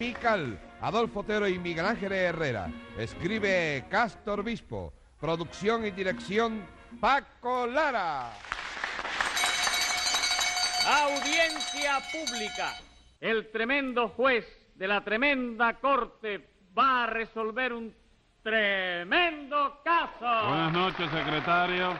Pical, Adolfo Otero y Miguel Ángel Herrera. Escribe Castor Bispo. Producción y dirección Paco Lara. Audiencia pública. El tremendo juez de la tremenda corte va a resolver un tremendo caso. Buenas noches, secretario.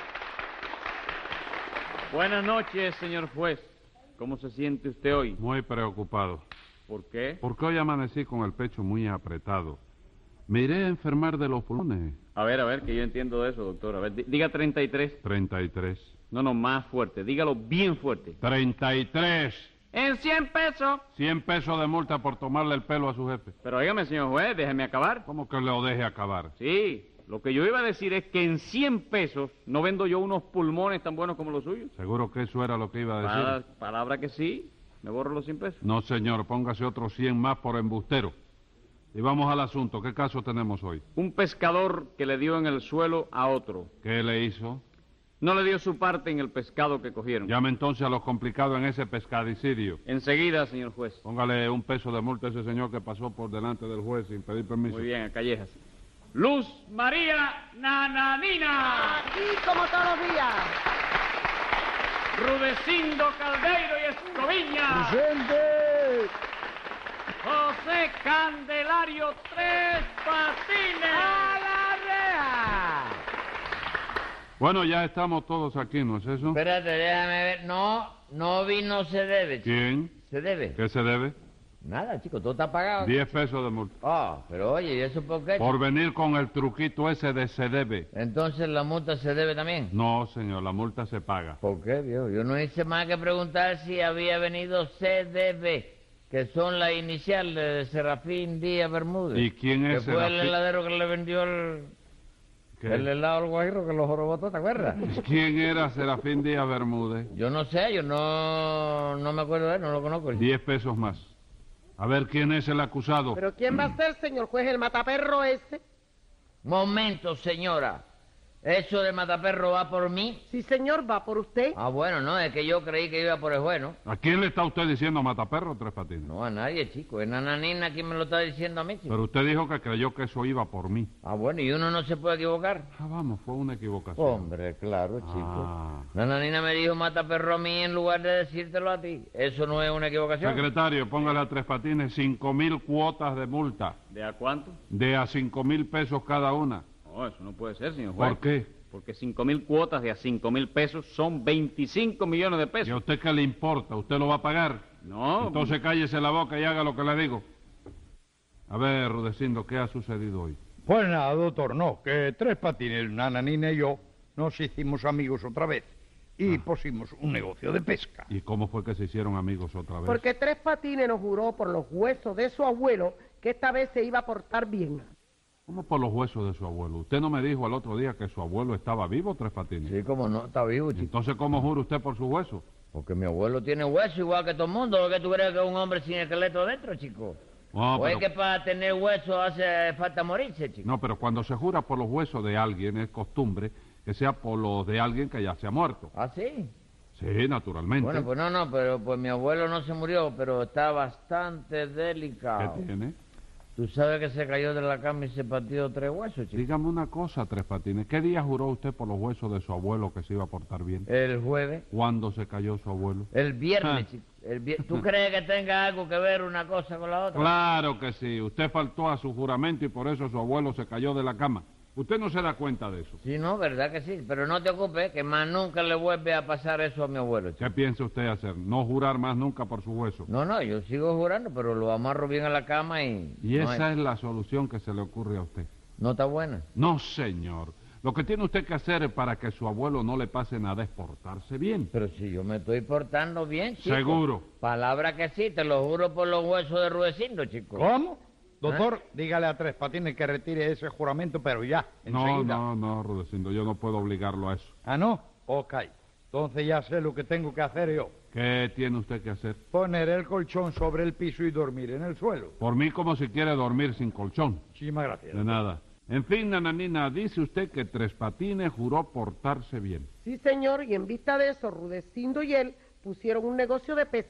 Buenas noches, señor juez. ¿Cómo se siente usted hoy? Muy preocupado. ¿Por qué? Porque hoy amanecí con el pecho muy apretado. Me iré a enfermar de los pulmones. A ver, que yo entiendo de eso, doctor. A ver, diga 33. 33. No, más fuerte. Dígalo bien fuerte. 33. En 100 pesos. 100 pesos de multa por tomarle el pelo a su jefe. Pero óigame, señor juez, déjeme acabar. ¿Cómo que lo deje acabar? Sí, lo que yo iba a decir es que en 100 pesos no vendo yo unos pulmones tan buenos como los suyos. ¿Seguro que eso era lo que iba a decir? Palabra que sí. ¿Me borro los 100 pesos? No, señor, póngase otros 100 más por embustero. Y vamos al asunto. ¿Qué caso tenemos hoy? Un pescador que le dio en el suelo a otro. ¿Qué le hizo? No le dio su parte en el pescado que cogieron. Llame entonces a los complicados en ese pescadicidio. Enseguida, señor juez. Póngale un peso de multa a ese señor que pasó por delante del juez sin pedir permiso. Muy bien, a Callejas. Luz María Nananina. Aquí como todos los días. Rudecindo Caldeiro y Escoviña. ¡Presente! José Candelario Tres Patines. ¡A la reja! Bueno, ya estamos todos aquí, ¿no es eso? Espérate, déjame ver. No vino se debe, chico. ¿Quién? ¿Se debe? ¿Qué se debe? Nada, chico, todo está pagado. 10 pesos de multa. Ah, pero oye, ¿y eso por qué? Por venir con el truquito ese de se debe. Entonces la multa se debe también. No, señor, la multa se paga. ¿Por qué, viejo? Yo no hice más que preguntar si había venido CDB, que son las iniciales de Serafín Díaz Bermúdez. ¿Y quién es Que fue el Serafín? heladero que le vendió el ¿Qué? helado al guajiro que lo jorobó todo, ¿te acuerdas? ¿Quién era Serafín Díaz Bermúdez? Yo no sé, yo no me acuerdo de él, no lo conozco. 10 pesos más. A ver, ¿quién es el acusado? ¿Pero quién va a ser, señor juez, el mataperro ese? Momento, señora. ¿Eso de mataperro va por mí? Sí, señor, va por usted. Ah, bueno, no, es que yo creí que iba por el juez, ¿no? ¿A quién le está usted diciendo mataperro, Tres Patines? No, a nadie, chico. Es Nananina quien me lo está diciendo a mí, chico. Pero usted dijo que creyó que eso iba por mí. Ah, bueno, y uno no se puede equivocar. Ah, vamos, fue una equivocación. Hombre, claro, chico. Ah. Nananina me dijo mataperro a mí en lugar de decírtelo a ti. ¿Eso no es una equivocación? Secretario, póngale a Tres Patines 5,000 cuotas de multa. ¿De a cuánto? De a 5,000 pesos cada una. No, eso no puede ser, señor juez. ¿Por qué? Porque 5,000 cuotas de a 5,000 pesos son 25 millones de ¿Y a pesos. usted qué le importa? ¿Usted lo va a pagar? No. Entonces cállese la boca y haga lo que le digo. A ver, Rudecindo, ¿qué ha sucedido hoy? Pues nada, doctor, no, que Tres Patines, Nananina y yo nos hicimos amigos otra vez y pusimos un negocio de pesca. ¿Y cómo fue que se hicieron amigos otra vez? Porque Tres Patines nos juró por los huesos de su abuelo que esta vez se iba a portar bien. ¿Cómo por los huesos de su abuelo? ¿Usted no me dijo el otro día que su abuelo estaba vivo, Tres Patines? Sí, como no, está vivo, chico. Entonces, ¿cómo jura usted por sus huesos? Porque mi abuelo tiene hueso igual que todo el mundo. ¿Qué tú crees que es un hombre sin esqueleto dentro, chico? No, ¿O es pero, que para tener hueso hace falta morirse, chico? no, pero cuando se jura por los huesos de alguien es costumbre que sea por los de alguien que ya se ha muerto. ¿Ah, sí? Sí, naturalmente. Bueno, pues no, pero pues mi abuelo no se murió, pero está bastante ¿Qué delicado. tiene? ¿Tú sabes que se cayó de la cama y se partió 3 huesos, chico? Dígame una cosa, Tres Patines. ¿Qué día juró usted por los huesos de su abuelo que se iba a portar bien? El jueves. ¿Cuándo se cayó su abuelo? El viernes, Ah. chico. ¿Tú crees que tenga algo que ver una cosa con la otra? Claro que sí. Usted faltó a su juramento y por eso su abuelo se cayó de la cama. Usted no se da cuenta de eso. Sí, no, verdad que sí. Pero no te ocupes, que más nunca le vuelve a pasar eso a mi abuelo, chico. ¿Qué piensa usted hacer? ¿No jurar más nunca por su hueso? No, yo sigo jurando, pero lo amarro bien a la cama y... Y no, esa es la solución que se le ocurre a usted. ¿No está buena? No, señor. Lo que tiene usted que hacer para que su abuelo no le pase nada es portarse bien. Pero si yo me estoy portando bien, chico. Seguro. Palabra que sí, te lo juro por los huesos de Rudecindo, chico. ¿Cómo? Doctor, dígale a Tres Patines que retire ese juramento, pero ya, enseguida. No, Rudecindo, yo no puedo obligarlo a eso. ¿Ah, no? Ok. Entonces ya sé lo que tengo que hacer yo. ¿Qué tiene usted que hacer? Poner el colchón sobre el piso y dormir en el suelo. Por mí como si quiere dormir sin colchón. Muchísimas gracias. De nada. En fin, Nananina, dice usted que Tres Patines juró portarse bien. Sí, señor, y en vista de eso, Rudecindo y él pusieron un negocio de pesca.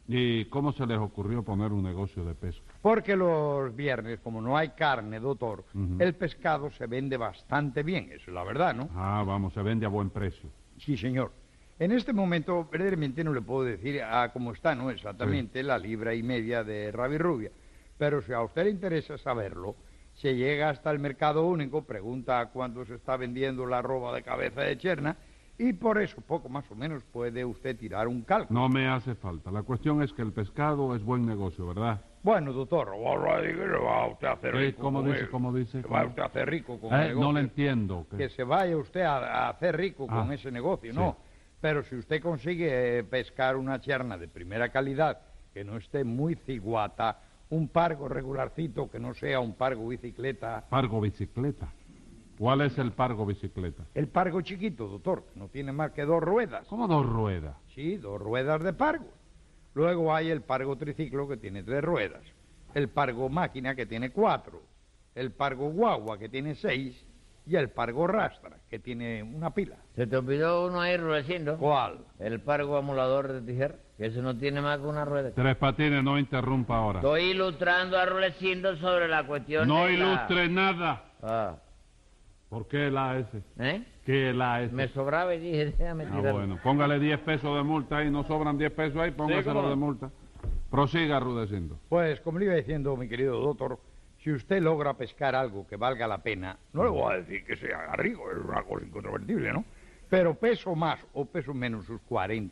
¿Y cómo se les ocurrió poner un negocio de pesca? Porque los viernes, como no hay carne, doctor, Ujú. el pescado se vende bastante bien, eso es la verdad, ¿no? Ah, vamos, se vende a buen precio. Sí, señor. En este momento, verdaderamente no le puedo decir cómo está, ¿no? Exactamente, la libra y media de rabirrubia. Pero si a usted le interesa saberlo, se llega hasta el mercado único, pregunta cuánto se está vendiendo la arroba de cabeza de cherna, y por eso, poco más o menos, puede usted tirar un cálculo. No me hace falta. La cuestión es que el pescado es buen negocio, ¿verdad? Bueno, doctor, ahora digo que se va usted a hacer rico. ¿Cómo con dice? él. ¿Cómo dice? Se va usted a hacer rico con el negocio. No le entiendo. Que se vaya usted a hacer rico con Ah, ese negocio, sí. no. Pero si usted consigue pescar una cherna de primera calidad, que no esté muy ciguata, un pargo regularcito, que no sea un pargo bicicleta. Pargo bicicleta. ¿Cuál es el pargo bicicleta? El pargo chiquito, doctor, no tiene más que 2 ruedas. ¿Cómo 2 ruedas? Sí, 2 ruedas de pargo. Luego hay el pargo triciclo, que tiene 3 ruedas. El pargo máquina, que tiene 4. El pargo guagua, que tiene 6. Y el pargo rastra, que tiene una pila. ¿Se te olvidó uno ahí, Rudecindo? ¿Cuál? El pargo amolador de tijera, que ese no tiene más que una rueda. Tres Patines, no interrumpa ahora. Estoy ilustrando a Rudecindo sobre la cuestión No de la... ilustre nada. Ah, ¿Por qué la S? ¿eh? ¿Qué la S? Me sobraba y dije, déjame Ah, tirar. bueno. Póngale 10 pesos de multa ahí. No sobran 10 pesos ahí. Póngaselo ¿cómo no? de multa. Prosiga, Rudecindo. Pues, como le iba diciendo, mi querido doctor, si usted logra pescar algo que valga la pena, no le voy a decir que se haga rico, es una cosa incontrovertible, ¿no? Pero peso más o peso menos sus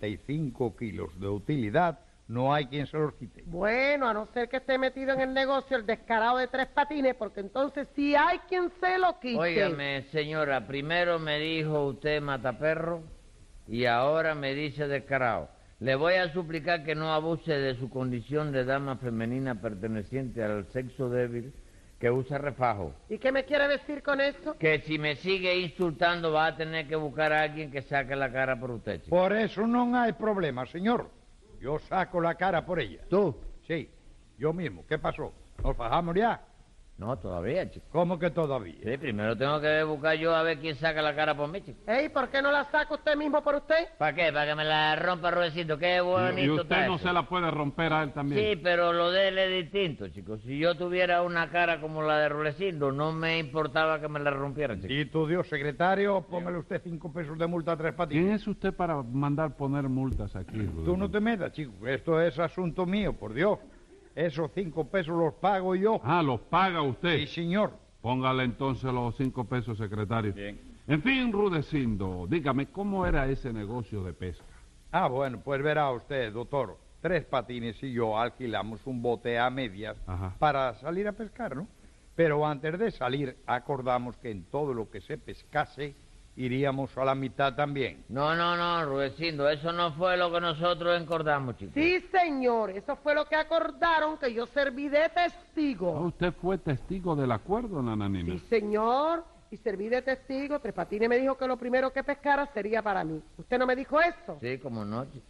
45 kilos de utilidad, no hay quien se los quite. Bueno, a no ser que esté metido en el negocio el descarado de Tres Patines, porque entonces sí hay quien se lo quite. Óigame, señora, primero me dijo usted mataperro y ahora me dice descarado. Le voy a suplicar que no abuse de su condición de dama femenina perteneciente al sexo débil que usa refajo. ¿Y qué me quiere decir con eso? Que si me sigue insultando va a tener que buscar a alguien que saque la cara por usted, chico. Por eso no hay problema, señor. Yo saco la cara por ella. ¿Tú? Sí, yo mismo. ¿Qué pasó? ¿Nos fajamos ya? No, todavía, chico. ¿Cómo que todavía? Sí, primero tengo que buscar yo a ver quién saca la cara por mí, chico. Ey, ¿por qué no la saca usted mismo por usted? ¿Para qué? ¿Para que me la rompa Rudecindo? Qué bonito Y está usted no eso. se la puede romper a él también. Sí, pero lo de él es distinto, chicos. Si yo tuviera una cara como la de Rudecindo, no me importaba que me la rompieran, chicos. Y tu Dios, secretario, póngale usted 5 pesos de multa a Tres Patines. ¿Quién es usted para mandar poner multas aquí, Rudecindo? Tú no te metas, chico, esto es asunto mío, por Dios. Esos 5 pesos los pago yo. Ah, los paga usted. Sí, señor. Póngale entonces los 5 pesos, secretario. Bien. En fin, Rudecindo, dígame, ¿cómo era ese negocio de pesca? Ah, bueno, pues verá usted, doctor. Tres Patines y yo alquilamos un bote a medias Ajá. para salir a pescar, ¿no? Pero antes de salir acordamos que en todo lo que se pescase iríamos a la mitad también. No, Rudecindo, eso no fue lo que nosotros encordamos, chicos. Sí, señor, eso fue lo que acordaron, que yo serví de Ah, testigo. usted fue testigo del acuerdo, nananina. Sí, señor, y serví de testigo. Tres Patines me dijo que lo primero que pescara sería para mí. ¿Usted no me dijo eso? Sí, como no, chico.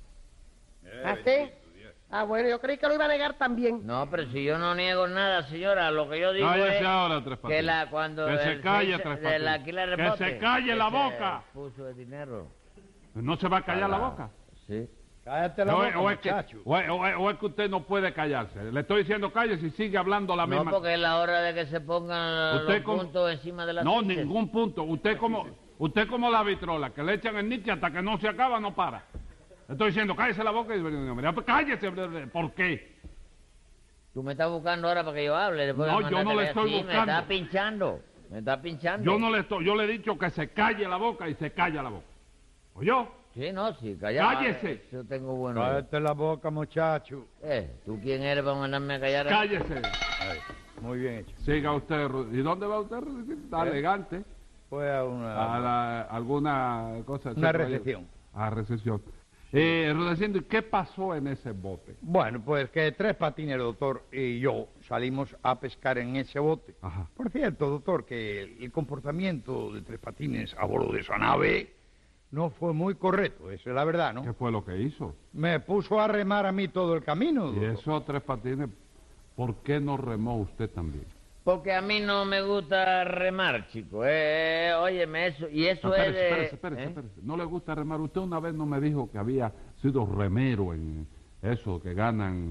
¿Ah, sí? Ah, bueno, yo creí que lo iba a negar también. No, pero si yo no niego nada, señora, lo que yo digo Cállese es ahora, Tres Patines. que cuando Que se el calle, seis- Tres del Patines. alquiler de Que bote, se calle la que boca. se puso el dinero. ¿No se va a callar la Para- boca? Sí. Cállate la O boca, es, o es que, muchacho. o es que usted no puede callarse. Le estoy diciendo cállese y sigue hablando la No, misma. porque es la hora de que se pongan Usted los como- puntos encima de la No, ficha. ningún punto. Usted como la vitrola, que le echan el niche hasta que no se acaba, no para. Le estoy diciendo cállese la boca y cállese. ¿Por qué? Tú me estás buscando ahora para que yo hable. Después No, de yo no mandarte le estoy así, buscando. Me está pinchando. Me está pinchando. Yo le he dicho que se calle la boca y se calla la boca. ¿Oyó? Sí, no, sí, callado. ¡Cállese! Yo tengo bueno. Cállate la boca, muchacho. ¿Tú quién eres para mandarme a callar? Cállese. Ay, muy bien hecho. Siga usted. ¿Y dónde va usted? Está elegante. Fue a una... Alguna cosa. Una recepción. A recepción. Rudecindo, ¿y qué pasó en ese bote? Bueno, pues que Tres Patines, doctor, y yo salimos a pescar en ese bote. Ajá. Por cierto, doctor, que el comportamiento de Tres Patines a bordo de esa nave no fue muy correcto, esa es la verdad, ¿no? ¿Qué fue lo que hizo? Me puso a remar a mí todo el camino, Y doctor. eso, Tres Patines, ¿por qué no remó usted también? Porque a mí no me gusta remar, chico. Óyeme, eso. Y eso es de... Espérese. No le gusta remar. Usted una vez no me dijo que había sido remero en eso, que ganan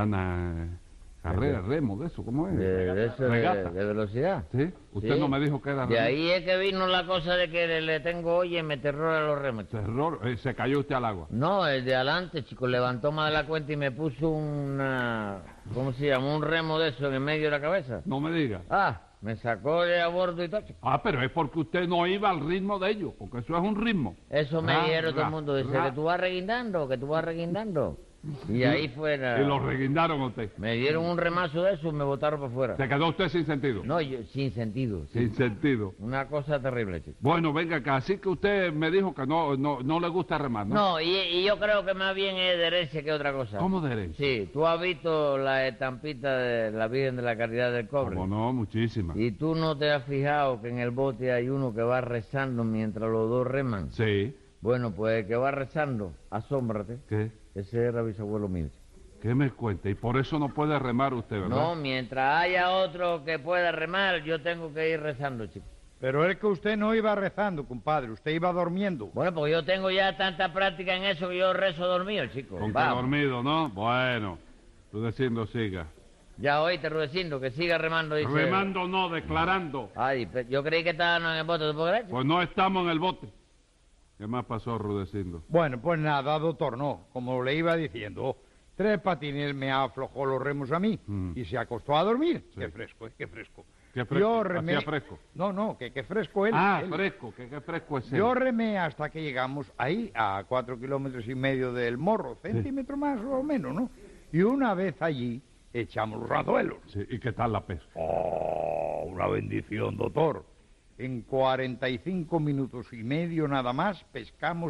carrera, remo, de eso, ¿cómo es? De eso Regata. de velocidad. ¿Sí? Usted Sí. no me dijo que era De remo. ahí es que vino la cosa de que le tengo, oye, me terror a los remos. chico. Terror, se cayó usted al agua. No, el de adelante, chico, levantó más de la cuenta y me puso una... ¿Cómo se llama? Un remo de eso en el medio de la cabeza. No me diga. Ah, me sacó de a bordo y todo. chico. Ah, pero es porque usted no iba al ritmo de ellos, porque eso es un ritmo. Eso me Ra, dijeron todo ra, el mundo. Dice ra. que tú vas reguindando, que tú vas reguindando. Y ahí fuera. Y lo reguindaron a usted. Me dieron un remazo de eso y me botaron para afuera. Se quedó usted sin sentido. No, yo, sin sentido. Sin sentido. Una cosa terrible, chico. Bueno, venga acá, así que usted me dijo que no le gusta remar, ¿no? No, y yo creo que más bien es de herencia que otra cosa. ¿Cómo de herencia? Sí, tú has visto la estampita de la Virgen de la Caridad del Cobre. ¿Cómo no? Muchísimas. Y tú no te has fijado que en el bote hay uno que va rezando mientras los dos reman. Sí. Bueno, pues el que va rezando, asómbrate, ¿Qué? ese era bisabuelo mío. ¿Qué me cuenta? Y por eso no puede remar usted, ¿verdad? No, mientras haya otro que pueda remar, yo tengo que ir rezando, chico. Pero es que usted no iba rezando, compadre, usted iba durmiendo. Bueno, porque yo tengo ya tanta práctica en eso que yo rezo dormido, chico. Con que Vamos. dormido, ¿no? Bueno, Rudecindo siga. Ya oíste, Rudecindo, que siga remando, dice. Remando no, declarando. Ay, yo creí que estaban en el bote, ¿tú puedes creer? Pues no estamos en el bote. ¿Qué más pasó, Rudecindo? Bueno, pues nada, doctor, no. Como le iba diciendo, Tres Patines me aflojó los remos a mí y se acostó a dormir. Sí. Qué fresco, qué fresco. ¿Qué fresco? ¿Hacía fresco? No, que fresco él. Ah, él. fresco, qué fresco es él. Yo remé hasta que llegamos ahí, a 4,5 kilómetros del morro, centímetro más o menos, ¿no? Y una vez allí, echamos los anzuelos. Sí, ¿y qué tal la pesca? Oh, una bendición, doctor. En 45 minutos y medio nada más pescamos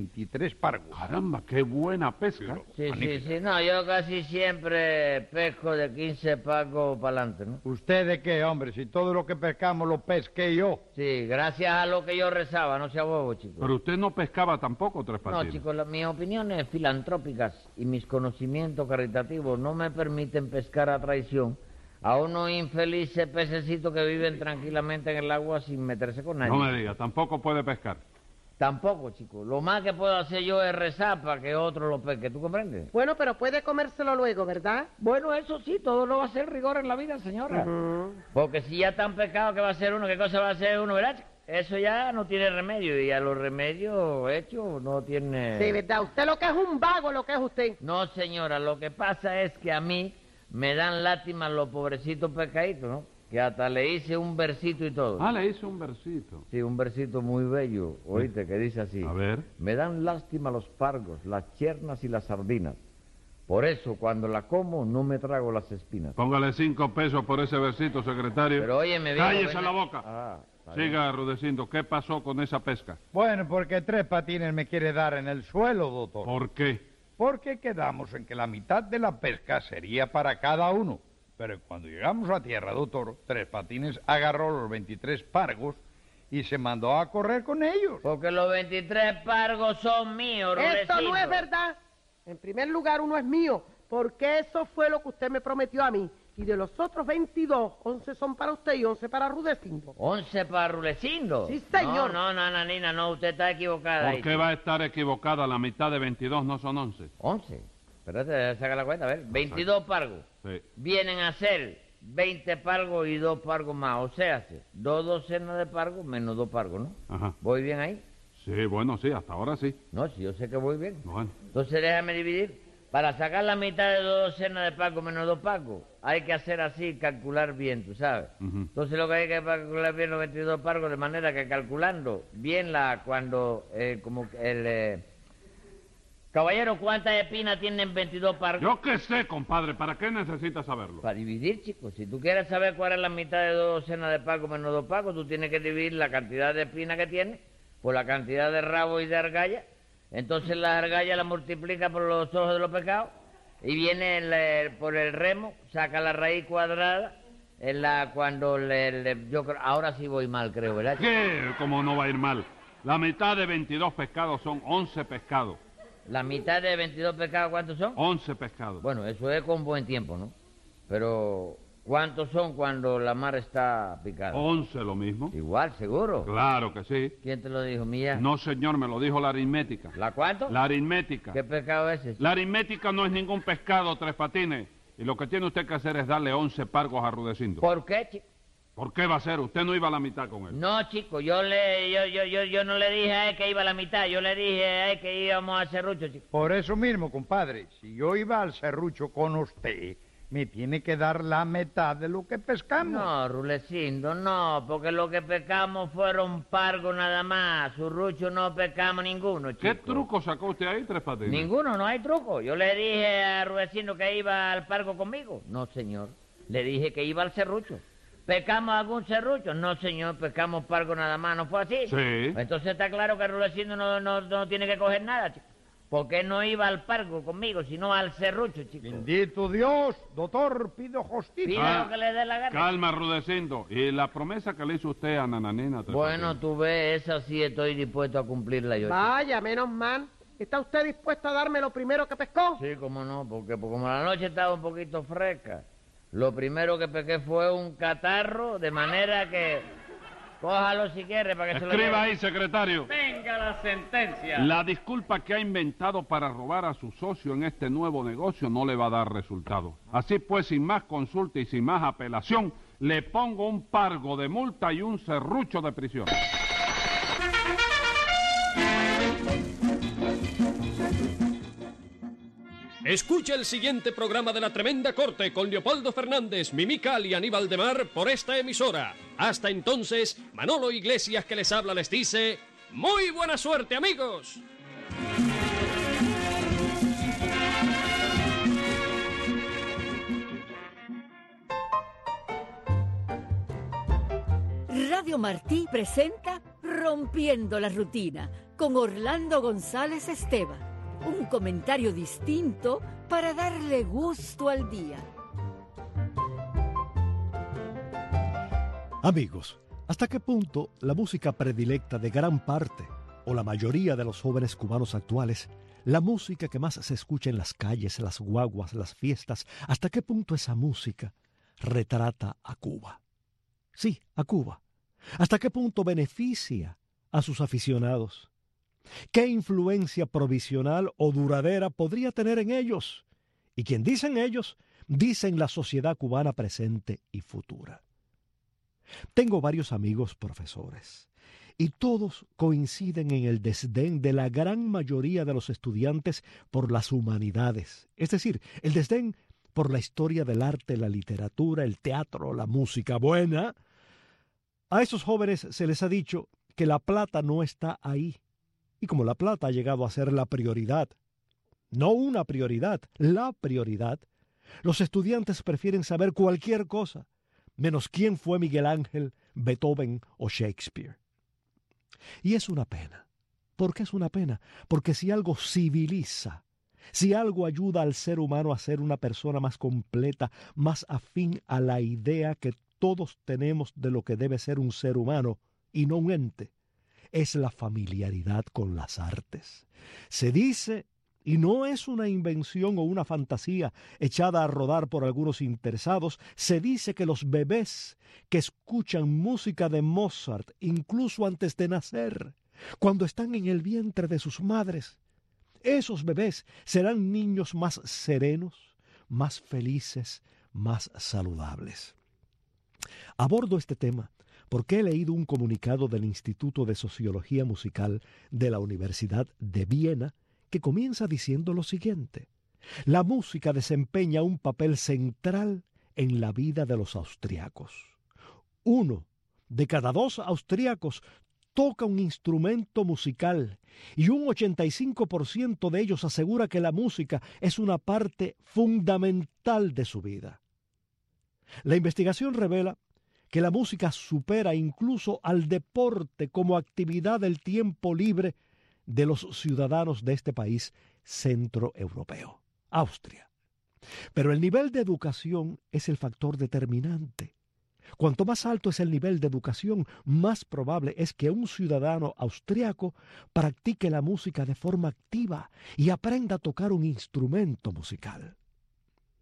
23 pargos. Caramba, qué buena pesca. Sí. No, yo casi siempre pesco de 15 pagos para adelante, ¿no? ¿Usted de qué, hombre? Si todo lo que pescamos lo pesqué yo. Sí, gracias a lo que yo rezaba, no sea bobo, chico. Pero usted no pescaba tampoco, Tres No, Patines. chicos, mis opiniones filantrópicas y mis conocimientos caritativos no me permiten pescar a traición a unos infelices pececitos que viven tranquilamente en el agua sin meterse con nadie. No me diga, tampoco puede pescar. Tampoco, chicos. Lo más que puedo hacer yo es rezar para que otro lo pesque. ¿Tú comprendes? Bueno, pero puede comérselo luego, ¿verdad? Bueno, eso sí, todo lo va a ser rigor en la vida, señora. Porque si ya tan pescado que va a ser uno, ¿qué cosa va a hacer uno, verdad? Eso ya no tiene remedio y a los remedios hechos no tiene... Sí, ¿verdad? Usted lo que es un vago, lo que es usted. No, señora, lo que pasa es que a mí me dan lástima los pobrecitos pescaditos, ¿no? Que hasta le hice un versito y todo. Ah, le hice un versito. Sí, un versito muy bello, oíste, que dice así. A ver. Me dan lástima los pargos, las chernas y las sardinas. Por eso, cuando la como, no me trago las espinas. Póngale 5 pesos por ese versito, secretario. Pero óyeme bien... ¡Cállese la boca! Ah, está bien. Siga, Rudecindo, ¿qué pasó con esa pesca? Bueno, porque Tres Patines me quiere dar en el suelo, doctor. ¿Por qué? Porque quedamos en que la mitad de la pesca sería para cada uno. Pero cuando llegamos a tierra, doctor, Tres Patines agarró los 23 pargos y se mandó a correr con ellos. Porque los 23 pargos son míos, Esto no Rudecindo. es verdad. En primer lugar, uno es mío, porque eso fue lo que usted me prometió a mí. Y de los otros 22, 11 son para usted y 11 para Rudecindo. 11 para Rudecindo. Sí, señor. No, Nananina, no, usted está equivocada. ¿Por ahí. qué va a estar equivocada? La mitad de 22 no son 11. 11. Espérate, saca la cuenta, a ver. 22 pargos. Sí. Vienen a ser 20 pargos y 2 pargos más. O sea, 2 docenas de pargos menos 2 pargos, ¿no? Ajá. ¿Voy bien ahí? Sí, bueno, sí, hasta ahora sí. No, sí, yo sé que voy bien. Bueno. Entonces déjame dividir. Para sacar la mitad de 2 docenas de pargos menos 2 pargos, hay que hacer así, calcular bien, tú sabes. Ujú. Entonces lo que hay que calcular bien los 22 pargos, de manera que calculando bien cuando, como el... caballero, ¿cuántas espinas tienen 22 pargos? Yo qué sé, compadre, ¿para qué necesita saberlo? Para dividir, chicos. Si tú quieres saber cuál es la mitad de 2 docenas de pargos menos 2 pargos, tú tienes que dividir la cantidad de espinas que tiene por la cantidad de rabo y de argalla. Entonces la argalla la multiplica por los ojos de los pescados y viene por el remo, saca la raíz cuadrada. Cuando yo creo, ahora sí voy mal, creo, ¿verdad? ¿Qué? ¿Cómo no va a ir mal? La mitad de 22 pescados son 11 pescados. La mitad de 22 pescados, ¿cuántos son? 11 pescados. Bueno, eso es con buen tiempo, ¿no? Pero ¿Cuántos son cuando la mar está picada? 11 lo mismo. Igual, seguro. Claro que sí. ¿Quién te lo dijo, mía? No, señor, me lo dijo la aritmética. ¿La cuánto? La aritmética. ¿Qué pecado es ese? La aritmética no es ningún pescado, Tres Patines. Y lo que tiene usted que hacer es darle 11 pargos a Rudecindo. ¿Por qué, chico? ¿Por qué va a ser? Usted no iba a la mitad con él. No, chico, yo no le dije a él que iba a la mitad, yo le dije a él que íbamos al serrucho, chico. Por eso mismo, compadre, si yo iba al serrucho con usted, me tiene que dar la mitad de lo que pescamos. No, Rulecindo, no, porque lo que pescamos fueron pargos nada más, serrucho no pescamos ninguno, chico. ¿Qué truco sacó usted ahí, Tres Patines? Ninguno, no hay truco. Yo le dije a Rudecindo que iba al pargo conmigo. No, señor. Le dije que iba al serrucho. ¿Pescamos algún serrucho? No, señor, pescamos pargo nada más. ¿No fue así? Sí. Entonces está claro que Rudecindo no tiene que coger nada, chico. Porque no iba al pargo conmigo, sino al serrucho, chico. Bendito Dios, doctor, pido justicia. Pida lo que le dé la gana. Calma, Rudecindo. ¿Y la promesa que le hizo usted a Nananina, Tres Bueno, Patines? tú ves, esa sí estoy dispuesto a cumplirla yo, chico. Vaya, menos mal. ¿Está usted dispuesto a darme lo primero que pescó? Sí, cómo no, porque como la noche estaba un poquito fresca, lo primero que pesqué fue un catarro, de manera que... Cójalo si quiere para que se lo lleve. Escriba ahí, secretario. Venga la sentencia. La disculpa que ha inventado para robar a su socio en este nuevo negocio no le va a dar resultado. Así pues, sin más consulta y sin más apelación, le pongo un pargo de multa y un serrucho de prisión. Escucha el siguiente programa de La Tremenda Corte con Leopoldo Fernández, Mimical y Aníbal de Mar por esta emisora. Hasta entonces, Manolo Iglesias que les habla les dice... ¡Muy buena suerte, amigos! Radio Martí presenta Rompiendo la Rutina con Orlando González Esteban. Un comentario distinto para darle gusto al día. Amigos, ¿hasta qué punto la música predilecta de gran parte o la mayoría de los jóvenes cubanos actuales, la música que más se escucha en las calles, las guaguas, las fiestas, hasta qué punto esa música retrata a Cuba? Sí, a Cuba. ¿Hasta qué punto beneficia a sus aficionados? ¿Qué influencia provisional o duradera podría tener en ellos? Y quien dicen ellos, dicen la sociedad cubana presente y futura. Tengo varios amigos profesores y todos coinciden en el desdén de la gran mayoría de los estudiantes por las humanidades, es decir, el desdén por la historia del arte, la literatura, el teatro, la música buena. A esos jóvenes se les ha dicho que la plata no está ahí. Y como la plata ha llegado a ser la prioridad, no una prioridad, la prioridad, los estudiantes prefieren saber cualquier cosa, menos quién fue Miguel Ángel, Beethoven o Shakespeare. Y es una pena. ¿Por qué es una pena? Porque si algo civiliza, si algo ayuda al ser humano a ser una persona más completa, más afín a la idea que todos tenemos de lo que debe ser un ser humano y no un ente, es la familiaridad con las artes. Se dice, y no es una invención o una fantasía echada a rodar por algunos interesados, se dice que los bebés que escuchan música de Mozart, incluso antes de nacer, cuando están en el vientre de sus madres, esos bebés serán niños más serenos, más felices, más saludables. Abordo este tema porque he leído un comunicado del Instituto de Sociología Musical de la Universidad de Viena que comienza diciendo lo siguiente: la música desempeña un papel central en la vida de los austriacos. 1 de cada 2 austriacos toca un instrumento musical y un 85% de ellos asegura que la música es una parte fundamental de su vida. La investigación revela que la música supera incluso al deporte como actividad del tiempo libre de los ciudadanos de este país centroeuropeo, Austria. Pero el nivel de educación es el factor determinante. Cuanto más alto es el nivel de educación, más probable es que un ciudadano austriaco practique la música de forma activa y aprenda a tocar un instrumento musical.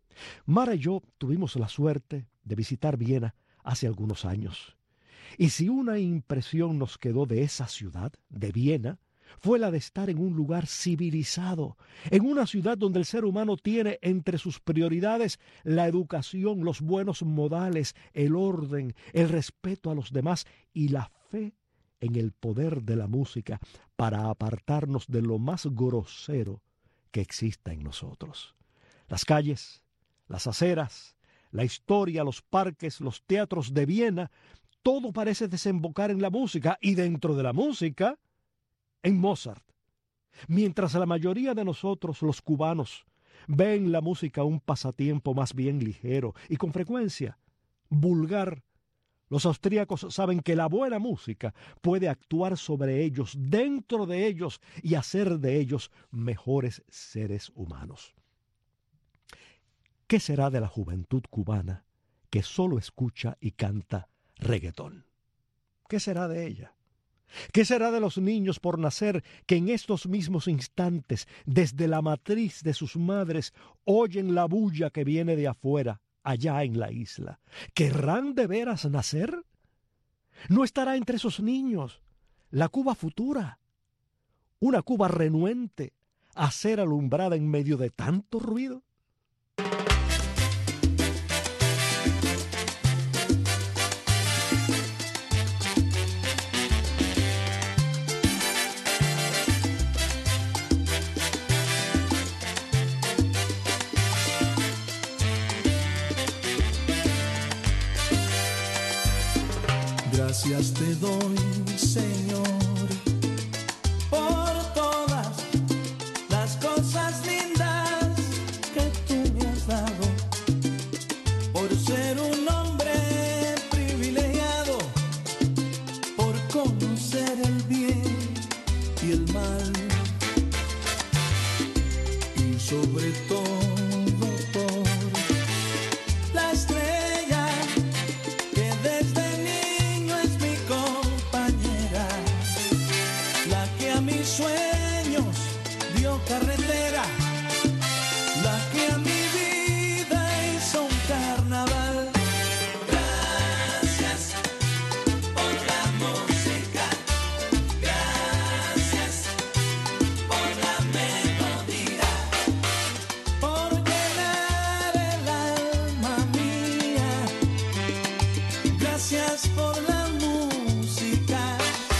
Mara y yo tuvimos la suerte de visitar Viena hace algunos años. Y si una impresión nos quedó de esa ciudad, de Viena, fue la de estar en un lugar civilizado, en una ciudad donde el ser humano tiene entre sus prioridades la educación, los buenos modales, el orden, el respeto a los demás y la fe en el poder de la música para apartarnos de lo más grosero que exista en nosotros. Las calles, las aceras, la historia, los parques, los teatros de Viena, todo parece desembocar en la música y dentro de la música, en Mozart. Mientras la mayoría de nosotros, los cubanos, ven la música un pasatiempo más bien ligero y con frecuencia vulgar, los austríacos saben que la buena música puede actuar sobre ellos, dentro de ellos y hacer de ellos mejores seres humanos. ¿Qué será de la juventud cubana que solo escucha y canta reggaetón? ¿Qué será de ella? ¿Qué será de los niños por nacer que en estos mismos instantes, desde la matriz de sus madres, oyen la bulla que viene de afuera, allá en la isla? ¿Querrán de veras nacer? ¿No estará entre esos niños la Cuba futura? Una Cuba renuente a ser alumbrada en medio de tanto ruido. Gracias te doy, Señor, por todas las cosas lindas que tú me has dado, por ser un hombre privilegiado, por conocer el bien y el mal, y sobre todo por la estrella que desde sueños dio carretera, la que a mi vida hizo un carnaval. Gracias por la música, gracias por la melodía, por llenar el alma mía, gracias por la música.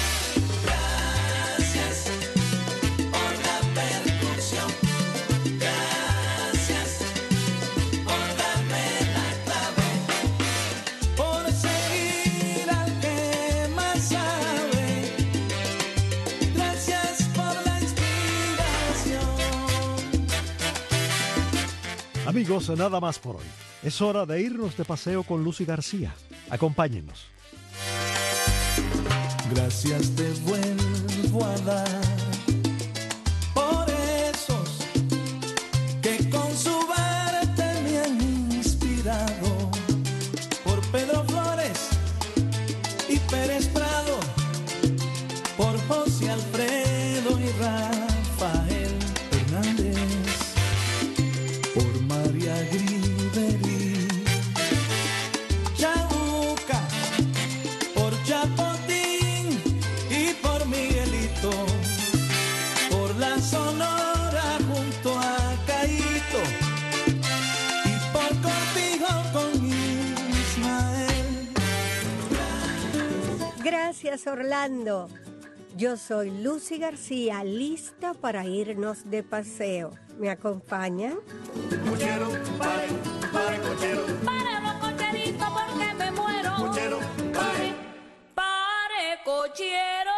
Amigos, nada más por hoy. Es hora de irnos de paseo con Lucy García. Acompáñenos. Gracias te vuelvo a dar por esos que con su arte me han inspirado, por Pedro Flores y Pérez Prado, por José Alfredo y Rafael Hernández, por María Griveri, Chauca, por Chapotín y por Miguelito, por la Sonora junto a Caíto y por Cortijo con Ismael. Gracias, Orlando. Yo soy Lucy García, lista para irnos de paseo. ¿Me acompañan? Cochero, pare, pare, cochero. Pare los cocheritos porque me muero. Cochero, pare. Pare, cochero.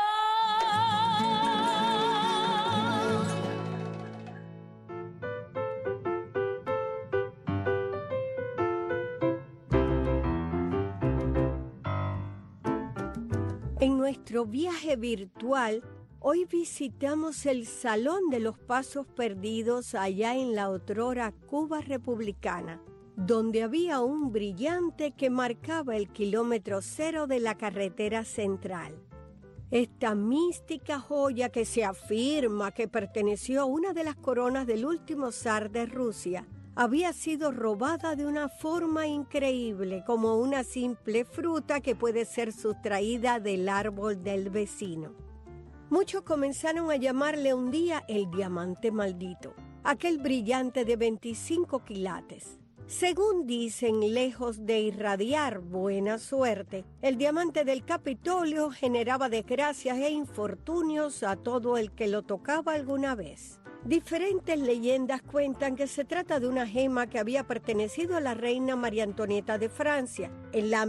En nuestro viaje virtual, hoy visitamos el Salón de los Pasos Perdidos allá en la otrora Cuba republicana, donde había un brillante que marcaba el kilómetro cero de la carretera central. Esta mística joya que se afirma que perteneció a una de las coronas del último zar de Rusia, había sido robada de una forma increíble, como una simple fruta que puede ser sustraída del árbol del vecino. Muchos comenzaron a llamarle un día el diamante maldito, aquel brillante de 25 quilates. Según dicen, lejos de irradiar buena suerte, el diamante del Capitolio generaba desgracias e infortunios a todo el que lo tocaba alguna vez. Diferentes leyendas cuentan que se trata de una gema que había pertenecido a la reina María Antonieta de Francia, la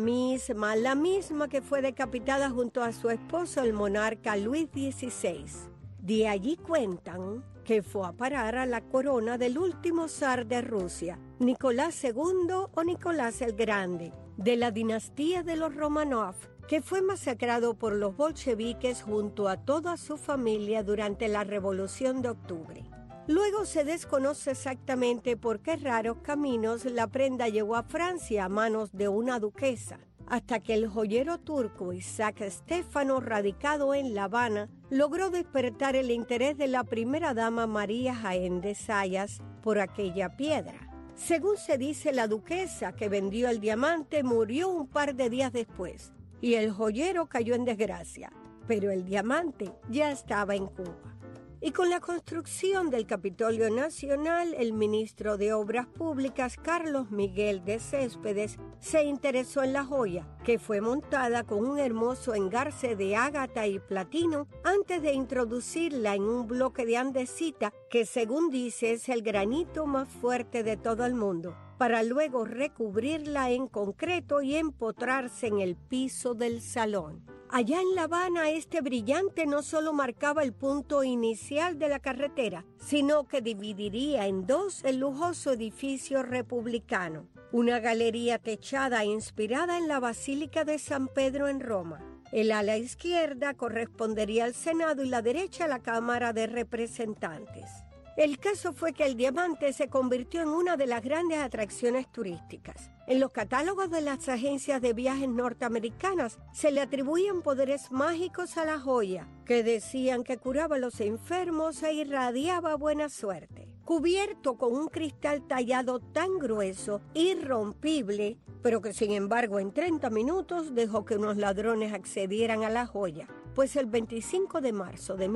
misma que fue decapitada junto a su esposo el monarca Luis XVI. De allí cuentan que fue a parar a la corona del último zar de Rusia, Nicolás II o Nicolás el Grande, de la dinastía de los Romanov, que fue masacrado por los bolcheviques junto a toda su familia durante la Revolución de Octubre. Luego se desconoce exactamente por qué raros caminos la prenda llegó a Francia a manos de una duquesa, hasta que el joyero turco Isaac Stefano, radicado en La Habana, logró despertar el interés de la primera dama María Jaén de Zayas por aquella piedra. Según se dice, la duquesa que vendió el diamante murió un par de días después y el joyero cayó en desgracia, pero el diamante ya estaba en Cuba. Y con la construcción del Capitolio Nacional, el ministro de Obras Públicas, Carlos Miguel de Céspedes, se interesó en la joya, que fue montada con un hermoso engarce de ágata y platino antes de introducirla en un bloque de andesita, que según dice es el granito más fuerte de todo el mundo, para luego recubrirla en concreto y empotrarse en el piso del salón. Allá en La Habana, este brillante no solo marcaba el punto inicial de la carretera, sino que dividiría en dos el lujoso edificio republicano, una galería techada inspirada en la Basílica de San Pedro en Roma. El ala izquierda correspondería al Senado y la derecha a la Cámara de Representantes. El caso fue que el diamante se convirtió en una de las grandes atracciones turísticas. En los catálogos de las agencias de viajes norteamericanas se le atribuían poderes mágicos a la joya, que decían que curaba a los enfermos e irradiaba buena suerte. Cubierto con un cristal tallado tan grueso, irrompible, pero que sin embargo en 30 minutos dejó que unos ladrones accedieran a la joya, pues el 25 de marzo de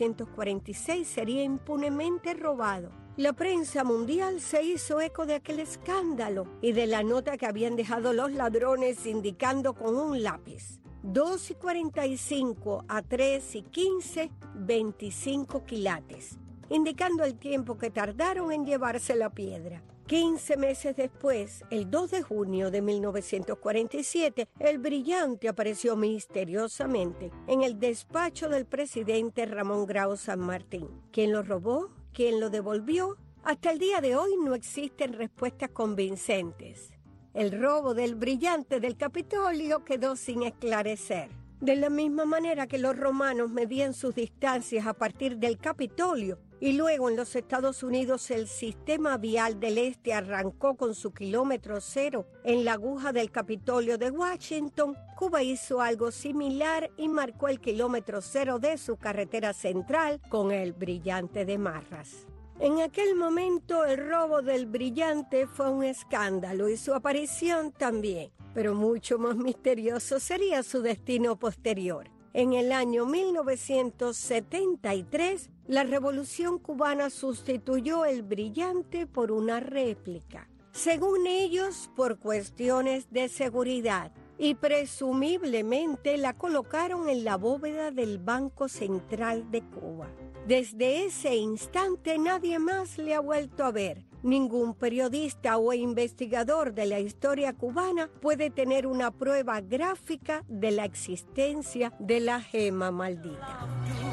1946 sería impunemente robado. La prensa mundial se hizo eco de aquel escándalo y de la nota que habían dejado los ladrones indicando con un lápiz: 2:45 a 3:15, 25 quilates, indicando el tiempo que tardaron en llevarse la piedra. 15 meses después, el 2 de junio de 1947, el brillante apareció misteriosamente en el despacho del presidente Ramón Grau San Martín. ¿Quién lo robó? ¿Quién lo devolvió? Hasta el día de hoy no existen respuestas convincentes. El robo del brillante del Capitolio quedó sin esclarecer. De la misma manera que los romanos medían sus distancias a partir del Capitolio, y luego en los Estados Unidos el sistema vial del este arrancó con su kilómetro cero en la aguja del Capitolio de Washington, Cuba hizo algo similar y marcó el kilómetro cero de su carretera central con el brillante de Marras. En aquel momento el robo del brillante fue un escándalo y su aparición también, pero mucho más misterioso sería su destino posterior. En el año 1973, la Revolución Cubana sustituyó el brillante por una réplica, según ellos por cuestiones de seguridad, y presumiblemente la colocaron en la bóveda del Banco Central de Cuba. Desde ese instante nadie más le ha vuelto a ver. Ningún periodista o investigador de la historia cubana puede tener una prueba gráfica de la existencia de la gema maldita.